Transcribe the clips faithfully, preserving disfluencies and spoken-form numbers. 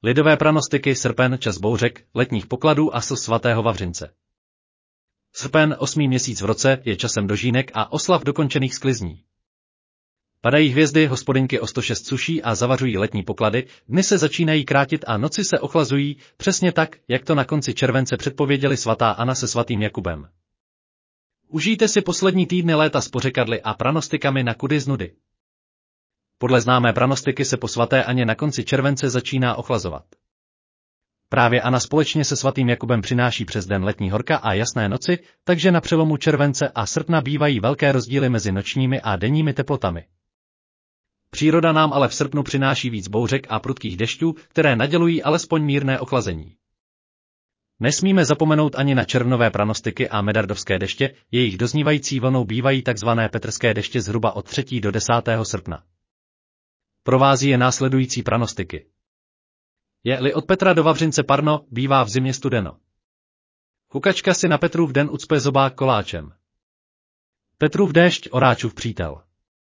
Lidové pranostiky, srpen, čas bouřek, letních pokladů a slz svatého Vavřince. Srpen, osmý měsíc v roce, je časem dožínek a oslav dokončených sklizní. Padají hvězdy, hospodyňky o sto šest suší a zavařují letní poklady, dny se začínají krátit a noci se ochlazují, přesně tak, jak to na konci července předpověděli svatá Anna se svatým Jakubem. Užijte si poslední týdny léta s pořekadly a pranostikami na kudy z nudy. Podle známé pranostiky se po svaté Aně na konci července začíná ochlazovat. Právě Anna společně se svatým Jakubem přináší přes den letní horka a jasné noci, takže na přelomu července a srpna bývají velké rozdíly mezi nočními a denními teplotami. Příroda nám ale v srpnu přináší víc bouřek a prudkých dešťů, které nadělují alespoň mírné ochlazení. Nesmíme zapomenout ani na červnové pranostiky a medardovské deště, jejich doznívající vlnou bývají takzvané petrské deště zhruba od třetího do desátého srpna. Provází je následující pranostiky. Je-li od Petra do Vavřince parno, bývá v zimě studeno. Hukačka si na Petrův den ucpe zobák koláčem. Petrův déšť, oráčův přítel.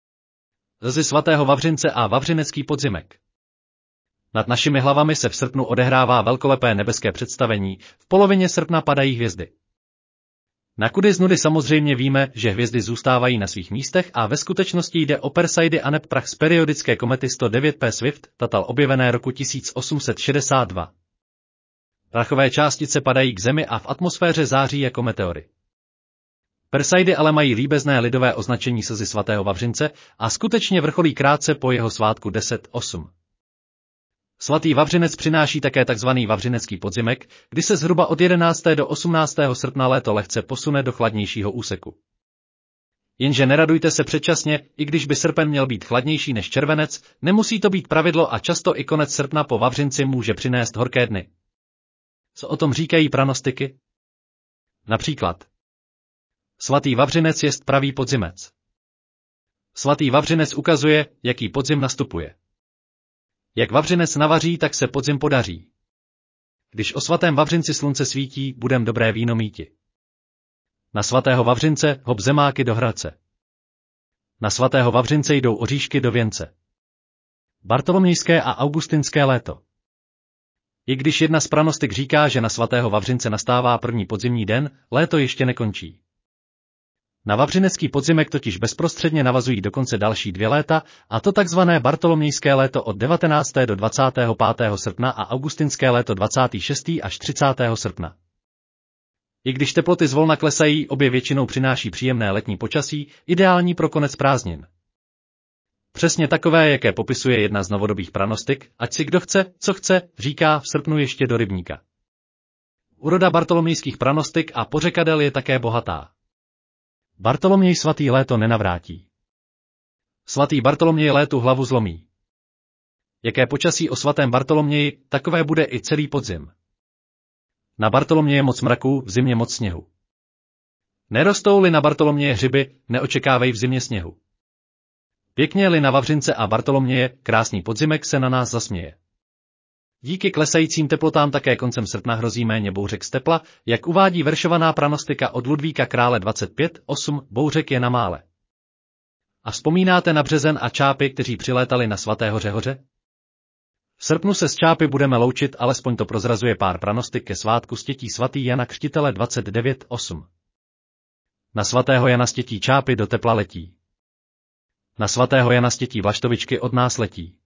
Ze svatého Vavřince a vavřinecký podzimek. Nad našimi hlavami se v srpnu odehrává velkolepé nebeské představení, v polovině srpna padají hvězdy. Na kudy z nudy samozřejmě víme, že hvězdy zůstávají na svých místech a ve skutečnosti jde o Perseidy aneb prach z periodické komety sto devět P Swift, Tatal objevené roku tisíc osm set šedesát dva. Prachové částice padají k Zemi a v atmosféře září jako meteory. Perseidy ale mají líbezné lidové označení slzy svatého Vavřince a skutečně vrcholí krátce po jeho svátku deset osm. Svatý Vavřinec přináší také takzvaný vavřinecký podzimek, kdy se zhruba od jedenáctého do osmnáctého srpna léto lehce posune do chladnějšího úseku. Jenže neradujte se předčasně, i když by srpen měl být chladnější než červenec, nemusí to být pravidlo a často i konec srpna po Vavřinci může přinést horké dny. Co o tom říkají pranostiky? Například. Svatý Vavřinec jest pravý podzimec. Svatý Vavřinec ukazuje, jaký podzim nastupuje. Jak Vavřinec navaří, tak se podzim podaří. Když o svatém Vavřinci slunce svítí, budem dobré víno míti. Na svatého Vavřince hop zemáky do hradce. Na svatého Vavřince jdou oříšky do věnce. Bartolomějské a augustinské léto. I když jedna z pranostik říká, že na svatého Vavřince nastává první podzimní den, léto ještě nekončí. Na vavřinecký podzimek totiž bezprostředně navazují dokonce další dvě léta, a to takzvané bartolomějské léto od devatenáctého do dvacátého pátého srpna a augustinské léto dvacátého šestého až třicátého srpna. I když teploty zvolna klesají, obě většinou přináší příjemné letní počasí, ideální pro konec prázdnin. Přesně takové, jaké popisuje jedna z novodobých pranostik, ať si kdo chce, co chce, říká v srpnu ještě do rybníka. Úroda bartolomějských pranostik a pořekadel je také bohatá. Bartoloměj svatý léto nenavrátí. Svatý Bartoloměj létu hlavu zlomí. Jaké počasí o svatém Bartoloměji, takové bude i celý podzim. Na Bartoloměje moc mraků, v zimě moc sněhu. Nerostou-li na Bartoloměje hřiby, neočekávej v zimě sněhu. Pěkně-li na Vavřince a Bartoloměje, krásný podzimek se na nás zasměje. Díky klesajícím teplotám také koncem srpna hrozí méně bouřek z tepla, jak uvádí veršovaná pranostika od Ludvíka krále dvacet pět osm, bouřek je na mále. A vzpomínáte na březen a čápy, kteří přilétali na svatého Řehoře? V srpnu se s čápy budeme loučit, alespoň to prozrazuje pár pranostik ke svátku stětí svatý Jana Křtitele dvacet devět osm. Na svatého Jana stětí čápy do tepla letí. Na svatého Jana stětí vlaštovičky od nás letí.